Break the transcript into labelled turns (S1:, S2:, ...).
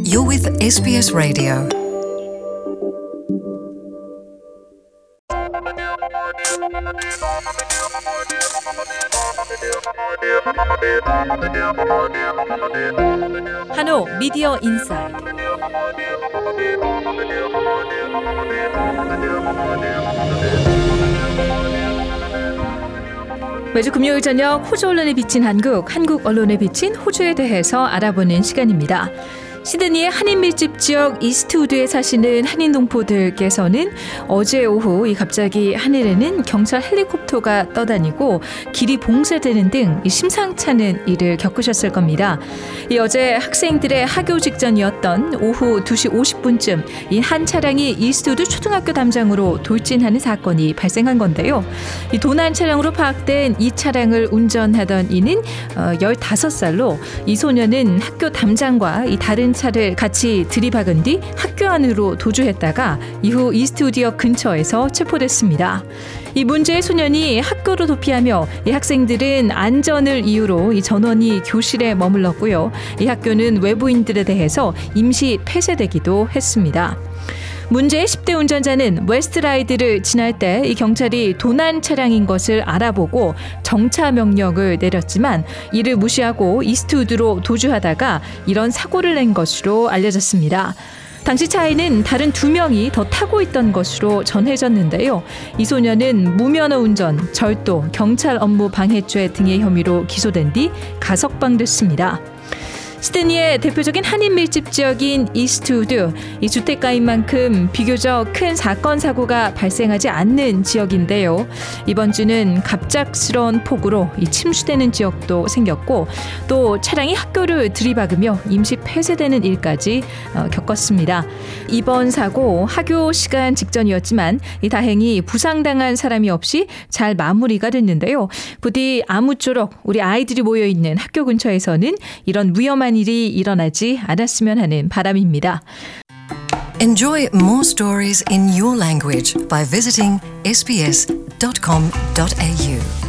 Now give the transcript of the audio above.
S1: You're with SBS Radio.
S2: 한호 미디어 인사이드. 매주 금요일 저녁 호주 언론에 비친 한국 언론에 비친 호주에 대해서 알아보는 시간입니다. 시드니의 한인 밀집 지역 이스트우드에 사시는 한인 동포들께서는 어제 오후 갑자기 하늘에는 경찰 헬리콥터가 떠다니고 길이 봉쇄되는 등 심상찮은 일을 겪으셨을 겁니다. 어제 학생들의 하교 직전이었던 오후 2시 50분쯤 이 한 차량이 이스트우드 초등학교 담장으로 돌진하는 사건이 발생한 건데요. 이 도난 차량으로 파악된 이 차량을 운전하던 이는 15살로 이 소녀는 학교 담장과 이 다른 차를 같이 들이박은 뒤 학교 안으로 도주했다가 이후 이스트우드역 근처에서 체포됐습니다. 이 문제의 소년이 학교로 도피하며 이 학생들은 안전을 이유로 이 전원이 교실에 머물렀고요. 이 학교는 외부인들에 대해서 임시 폐쇄되기도 했습니다. 문제의 10대 운전자는 웨스트라이드를 지날 때 이 경찰이 도난 차량인 것을 알아보고 정차 명령을 내렸지만 이를 무시하고 이스트우드로 도주하다가 이런 사고를 낸 것으로 알려졌습니다. 당시 차에는 다른 2명이 더 타고 있던 것으로 전해졌는데요. 이 소녀는 무면허 운전, 절도, 경찰 업무 방해죄 등의 혐의로 기소된 뒤 가석방됐습니다. 시드니의 대표적인 한인 밀집 지역인 이스트우드, 이 주택가인 만큼 비교적 큰 사건 사고가 발생하지 않는 지역인데요. 이번 주는 갑작스러운 폭우로 침수되는 지역도 생겼고 또 차량이 학교를 들이박으며 임시 폐쇄되는 일까지 겪었습니다. 이번 사고 하교 시간 직전이었지만 다행히 부상당한 사람이 없이 잘 마무리가 됐는데요. 부디 아무쪼록 우리 아이들이 모여있는 학교 근처에서는 이런 위험한 일이 일어나지 않았으면 하는 바람입니다.
S1: Enjoy more stories in your language by visiting sbs.com.au.